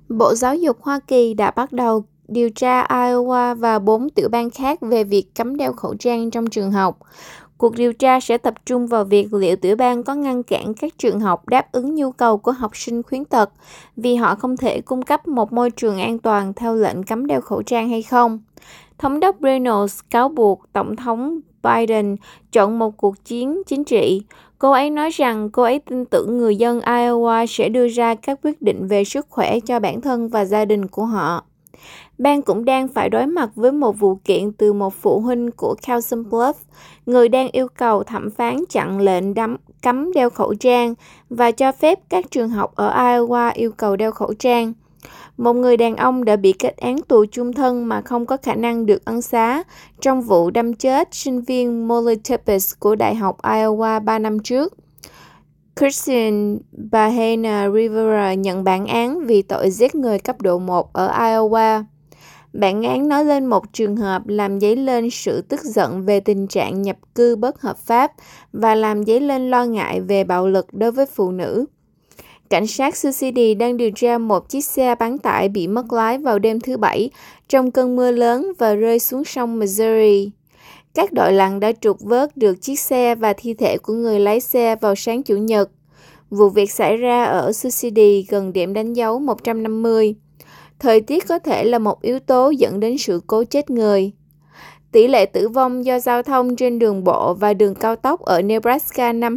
Bộ Giáo dục Hoa Kỳ đã bắt đầu điều tra Iowa và 4 tiểu bang khác về việc cấm đeo khẩu trang trong trường học. Cuộc điều tra sẽ tập trung vào việc liệu tiểu bang có ngăn cản các trường học đáp ứng nhu cầu của học sinh khuyến tật vì họ không thể cung cấp một môi trường an toàn theo lệnh cấm đeo khẩu trang hay không. Thống đốc Reynolds cáo buộc Tổng thống Biden chọn một cuộc chiến chính trị. Cô ấy nói rằng cô ấy tin tưởng người dân Iowa sẽ đưa ra các quyết định về sức khỏe cho bản thân và gia đình của họ. Bang cũng đang phải đối mặt với một vụ kiện từ một phụ huynh của Council Bluffs, người đang yêu cầu thẩm phán chặn lệnh cấm đeo khẩu trang và cho phép các trường học ở Iowa yêu cầu đeo khẩu trang. Một người đàn ông đã bị kết án tù chung thân mà không có khả năng được ân xá trong vụ đâm chết sinh viên Molly Tippis của Đại học Iowa 3 năm trước. Christian Bahena Rivera nhận bản án vì tội giết người cấp độ 1 ở Iowa. Bản án nói lên một trường hợp làm dấy lên sự tức giận về tình trạng nhập cư bất hợp pháp và làm dấy lên lo ngại về bạo lực đối với phụ nữ. Cảnh sát Sioux City đang điều tra một chiếc xe bán tải bị mất lái vào đêm thứ Bảy trong cơn mưa lớn và rơi xuống sông Missouri. Các đội lặn đã trục vớt được chiếc xe và thi thể của người lái xe vào sáng Chủ nhật. Vụ việc xảy ra ở Sioux City gần điểm đánh dấu 150. Thời tiết có thể là một yếu tố dẫn đến sự cố chết người. Tỷ lệ tử vong do giao thông trên đường bộ và đường cao tốc ở Nebraska năm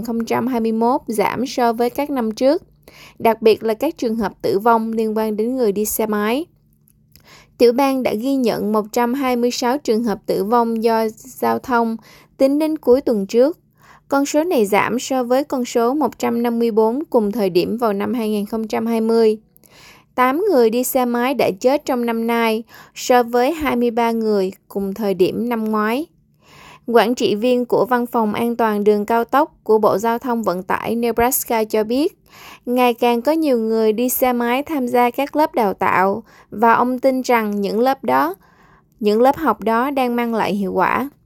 2021 giảm so với các năm trước, đặc biệt là các trường hợp tử vong liên quan đến người đi xe máy. Tiểu bang đã ghi nhận 126 trường hợp tử vong do giao thông tính đến cuối tuần trước. Con số này giảm so với con số 154 cùng thời điểm vào năm 2020. 8 người đi xe máy đã chết trong năm nay so với 23 người cùng thời điểm năm ngoái. Quản trị viên của Văn phòng An toàn đường cao tốc của Bộ Giao thông Vận tải Nebraska cho biết, ngày càng có nhiều người đi xe máy tham gia các lớp đào tạo và ông tin rằng những lớp học đó đang mang lại hiệu quả.